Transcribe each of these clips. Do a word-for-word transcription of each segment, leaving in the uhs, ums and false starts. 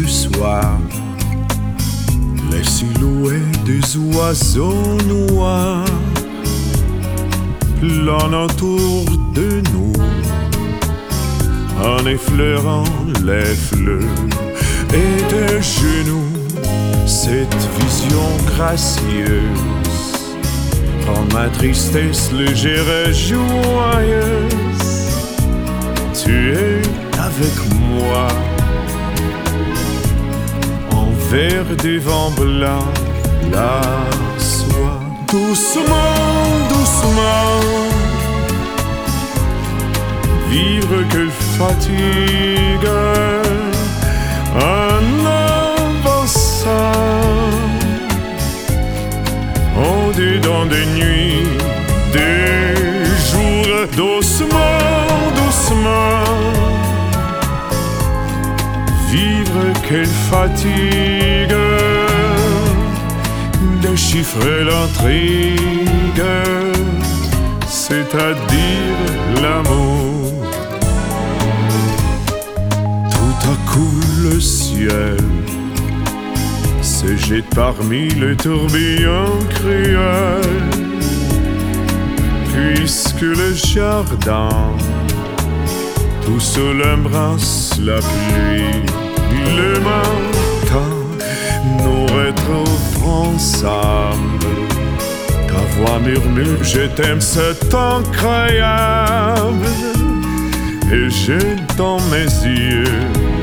du soir, les silhouettes des oiseaux noirs planent autour de nous en effleurant les fleurs. Et de genoux, cette vision gracieuse rend ma tristesse légère et joyeuse. Tu es avec moi, envers du vent blanc, la soie. Doucement, doucement, vivre que fatigue, en avançant, au-dedans des nuits, des jours. Doucement, doucement, vivre quelle fatigue, déchiffrer l'intrigue, c'est-à-dire l'amour. Tout à coup le ciel se jette parmi les tourbillons cruels, puisque le jardin tout seul embrasse la pluie. Le matin, nous retrouvons ensemble. Ta voix murmure, je t'aime, c'est incroyable. Et j'ai dans mes yeux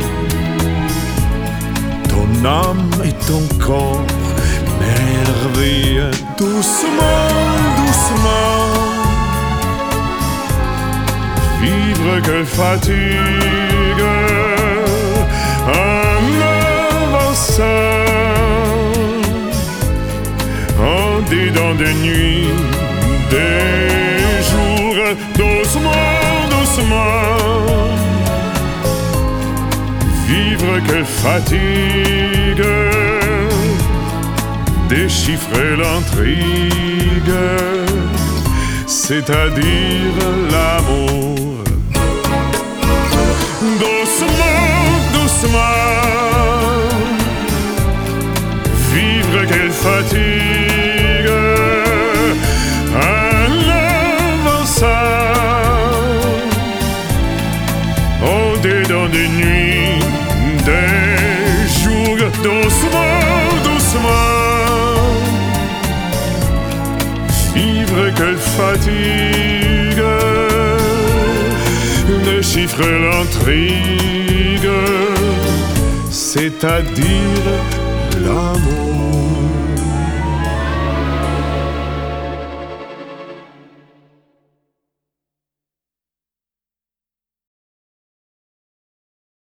ton âme et ton corps merveilleux. Doucement, doucement, vivre que fatigue, en avançant, en dedans des nuits, des jours. Doucement, doucement, vivre que fatigue, déchiffrer l'intrigue, c'est-à-dire l'amour. Doucement, doucement, vivre quelle fatigue, en avançant, au-dedans des nuits, des jours. Doucement, doucement, vivre quelle fatigue, déchiffrer l'intrigue, c'est-à-dire l'amour.